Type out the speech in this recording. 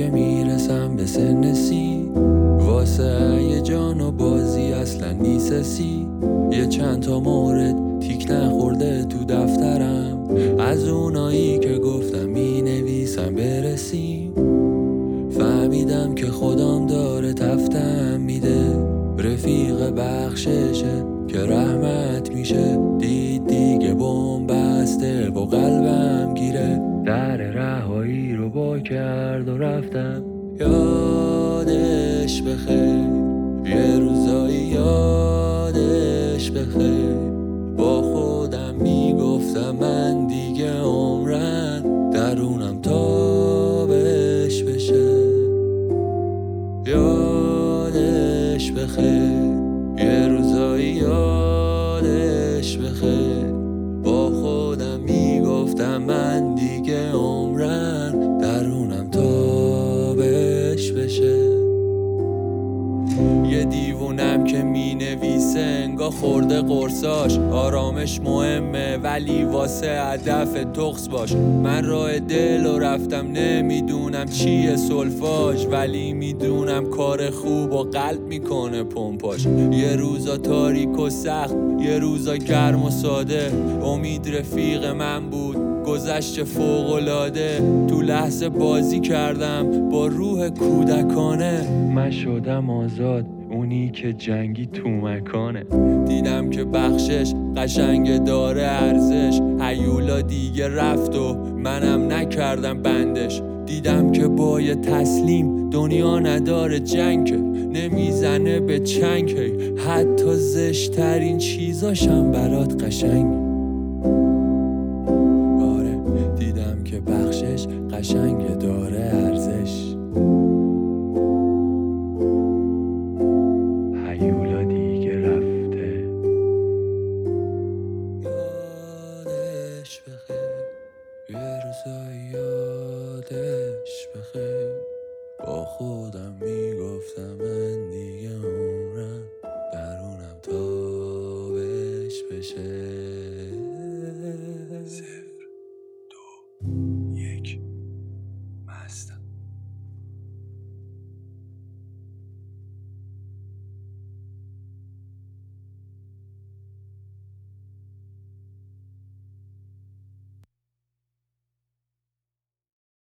که میرسم به سن سی، واسه یه جان و بازی اصلا نیستی. یه چند تا مورد تیک نخورده تو دفترم، از اونایی که گفتم می نویسم برسیم. فهمیدم که خودم داره تفتم میده، رفیق بخششه که رحمت میشه. دید دیگه بمب بسته و قلبم گیره، در رهایی رو با کرد و رفتم. یادش بخیر یه روزایی، یادش بخیر. با خودم میگفتم من دیگه عمرم درونم تابش بشه. یادش بخیر یه روزایی، یادش بخیر. با خودم میگفتم من دیگه عمرم درونم تابش بشه. یه دیوونم که می نویسه انگار خورده قرصاش، آرامش مهمه ولی واسه هدف تقص باش. من راه دل و رفتم نمیدونم چیه سلفاژ، ولی میدونم کار خوب و قلب میکنه پمپاش. یه روزا تاریک و سخت، یه روزا گرم و ساده. امید رفیق من بود، گذشت فوق‌العاده. تو لحظه بازی کردم با روح کودکانه، من شدم آزاد، اونی که جنگی تو مکانه. دیدم که بخشش قشنگ داره ارزش، هیولا دیگه رفت و منم نکردم بندش. دیدم که با یه تسلیم دنیا نداره جنگ، نمیزنه به چنگ. حتی زشترین چیزاشم برات قشنگ. دیدم که بخشش قشنگ داره ارزش، هیولا دیگه رفته. یادش بخیر یه روزایی، یادش بخیر. با خودم میگفتم من دیگه عمرم درونم تابش بشه.